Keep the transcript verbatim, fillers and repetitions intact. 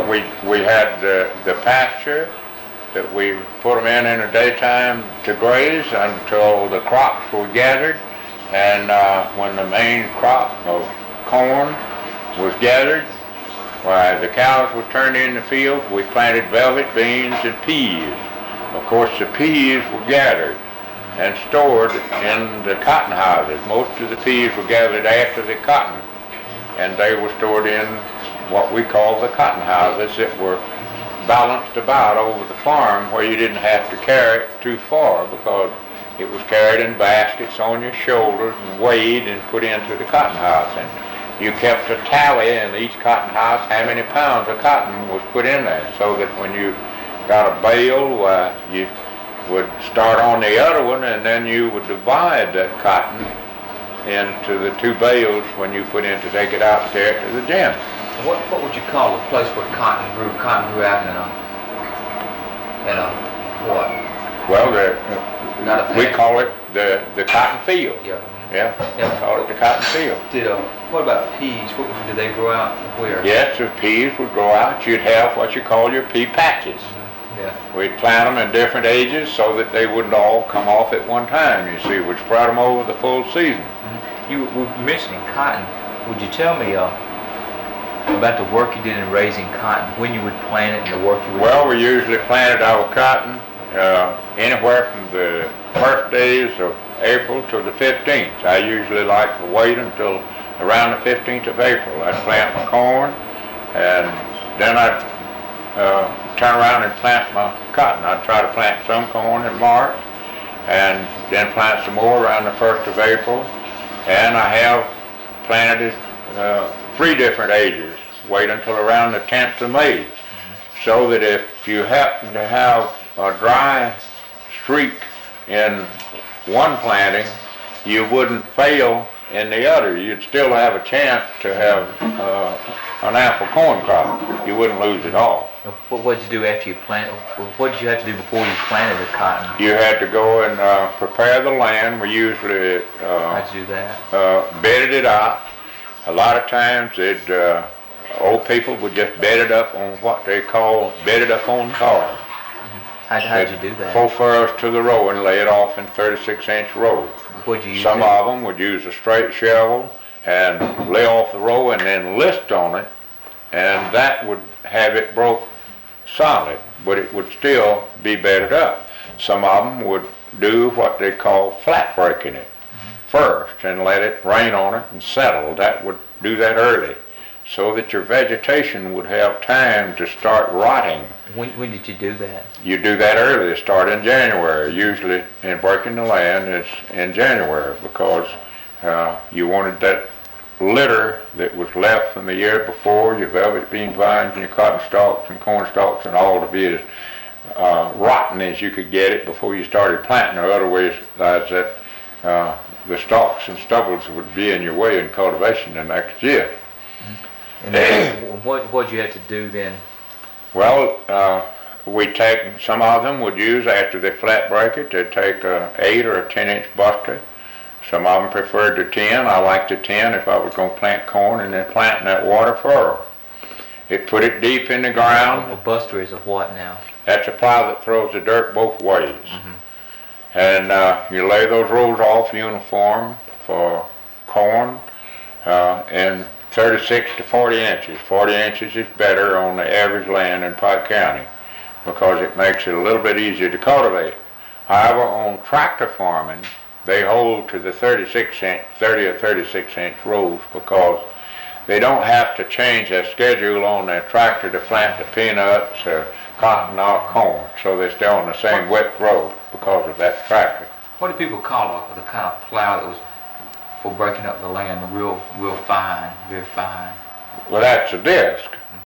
we we had the, the pasture that we put them in in the daytime to graze until the crops were gathered, and uh, when the main crop of corn was gathered, why the cows were turned in the field. We planted velvet beans and peas. Of course, the peas were gathered and stored in the cotton houses. Most of the peas were gathered after the cotton, and they were stored in what we call the cotton houses that were balanced about over the farm, where you didn't have to carry it too far because it was carried in baskets on your shoulders and weighed and put into the cotton house. And you kept a tally in each cotton house how many pounds of cotton was put in there, so that when you got a bale, uh, you would start on the other one, and then you would divide that cotton into the two bales when you put in to take it out there to the gym. What what would you call a place where cotton grew? Cotton grew out in a in a what? Well, the, Not a we patch. call it the the cotton field. Yeah. Yeah, Yeah. we call it the cotton field. Did uh, what about peas? What did they grow out where? Yes, the peas would grow out. You'd have what you call your pea patches. Yeah. We'd plant them in different ages so that they wouldn't all come off at one time, you see. We'd spread them over the full season. Mm-hmm. You were mentioning cotton. Would you tell me uh, about the work you did in raising cotton, when you would plant it and the work you would Well, do? we usually planted our cotton uh, anywhere from the first days of April to the fifteenth. I usually like to wait until around the fifteenth of April. I'd plant my corn, and then I'd uh, turn around and plant my cotton. I'd try to plant some corn in March, and then plant some more around the first of April. And I have planted uh, three different ages. Wait until around the tenth of May, so that if you happen to have a dry streak in one planting, you wouldn't fail in the other. You'd still have a chance to have uh, an apple corn crop. You wouldn't lose it all. What what did you do after you planted? What did you have to do before you planted the cotton? You had to go and uh, prepare the land. We usually uh, How'd you do that? uh, bedded it out. A lot of times it uh, old people would just bed it up on what they call bed it up on tar. How'd, how'd you do that? Four furrows to the row and lay it off in thirty-six inch rows. What'd you use? Some it? of them would use a straight shovel and lay off the row and then list on it, and that would have it broke solid, but it would still be bedded up. Some of them would do what they call flat breaking it first and let it rain on it and settle. That would do that early, so that your vegetation would have time to start rotting. When, when did you do that? You do that early, start in January. Usually in breaking the land it's in January, because uh, you wanted that litter that was left from the year before, your velvet bean vines and your cotton stalks and corn stalks and all, to be as uh, rotten as you could get it before you started planting, or otherwise that uh, the stalks and stubbles would be in your way in cultivation the next year. And then, what what'd you have to do then? Well, uh, we take, some of them would use, after they flat break it, they'd take a eight or a ten inch buster. Some of them preferred the ten. I liked the ten if I was going to plant corn, and then plant in that water furrow. It put it deep in the ground. A buster is a what now? That's a plow that throws the dirt both ways. Mm-hmm. And uh, you lay those rows off uniform for corn uh, in thirty-six to forty inches. forty inches is better on the average land in Pike County, because it makes it a little bit easier to cultivate. However, on tractor farming, they hold to the thirty-six inch, thirty or thirty-six inch rows, because they don't have to change their schedule on their tractor to plant the peanuts or cotton or corn, so they stay on the same width row because of that tractor. What do people call a, the kind of plow that was for breaking up the land, real real fine, very fine? Well, that's a disc.